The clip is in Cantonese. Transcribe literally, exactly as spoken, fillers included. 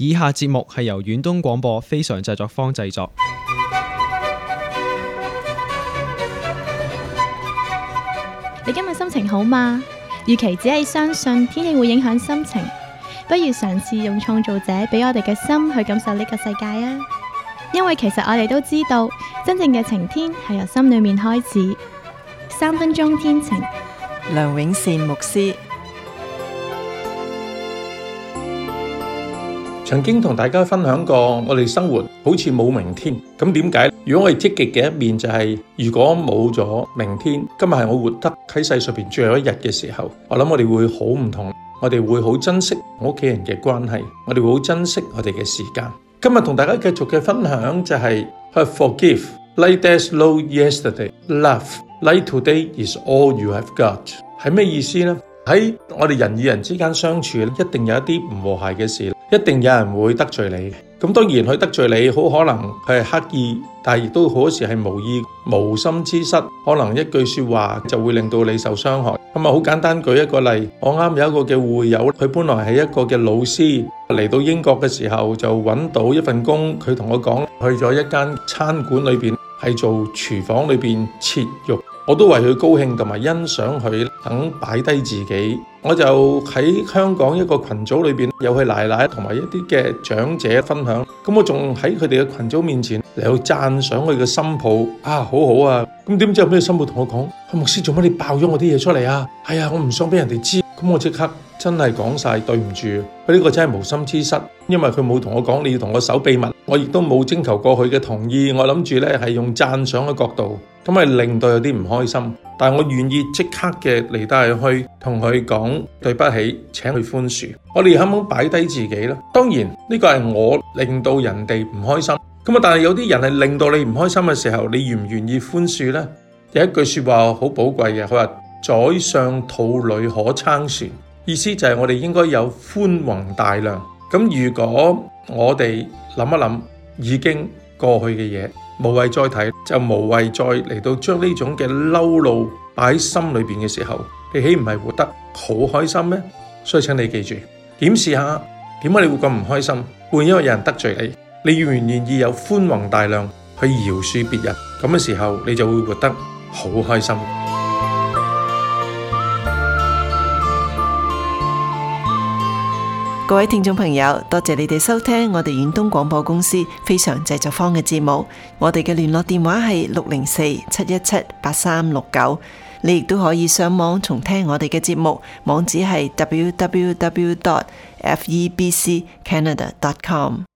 以下節目係由遠東廣播非常製作坊製作。 你今日心情好嗎？與其只係相信天氣會影響心情，不如嘗試用創造者俾我哋嘅心去感受呢個世界啊！因為其實我哋都知道，真正嘅晴天係由心裏面開始。三分鐘天晴， 梁永善牧師。 曾經同大家分享過，我哋生活好似冇明天。咁點解？如果我哋積極嘅一面就係，如果冇咗明天，今日係我活得喺世上邊最後一日嘅時候，我諗我哋會好唔同。我哋會好珍惜我屋企人嘅關係，我哋會好珍惜我哋嘅時間。今日同大家繼續嘅分享就係 Forgive, like there's no yesterday. Love, like today is all you have got. 係咩意思呢？喺我哋人與人之間相處，一定有一啲唔和諧嘅事，一定有人會得罪你嘅。咁當然佢得罪你，好可能佢係刻意，但係亦都好多時係無意、無心之失。可能一句說話就會令到你受傷害。咁啊，好簡單舉一個例，我啱有一個嘅會友，佢本來係一個嘅老師，嚟到英國嘅時候就揾到一份工。佢同我講，去咗一間餐館裏邊係做廚房裏邊切肉。我都為佢高興同埋欣賞佢肯擺低自己。我就喺香港一個群組裏邊有佢奶奶同埋一啲嘅長者分享，咁我仲喺佢哋嘅群組面前嚟到讚賞佢嘅新抱啊，好好啊。咁點知有咩新抱同我講，牧師做乜你爆咗我啲嘢出嚟啊？係啊，我唔想俾人哋知。咁我即刻真係講晒對唔住，佢呢個真係無心之失，因為佢冇同我講你要同我守秘密，我亦都冇徵求過佢嘅同意。我諗住咧係用讚賞嘅角度，咁係令到有啲唔開心，但係我願意即刻嘅嚟帶佢去同佢講對不起，請佢寬恕。我哋肯唔肯擺低自己呢？當然呢個係我令到人哋唔開心，咁啊，但係有啲人係令到你唔開心嘅時候，你願唔願意寬恕呢？有一句說話好寶貴嘅，佢話宰相肚裏可撐船，意思就係我哋應該有寬宏大量。咁如果我哋諗一諗已經過去嘅嘢，無謂再睇，就無謂再嚟到將呢種嘅嬲怒擺喺心裏邊嘅時候，你豈唔係活得好開心咩？所以請你記住，檢視下點解你會咁唔開心？會因為有人得罪你，你願唔願意有寬宏大量去饒恕別人？咁嘅時候，你就會活得好開心。 各位聽眾朋友，多謝你哋收聽我哋遠東廣播公司非常製作坊嘅節目。我哋嘅聯絡電話係六零四七一七八三六九。你亦都可以上網重聽我哋嘅節目，網址係 double-u double-u double-u dot f e b c canada dot com。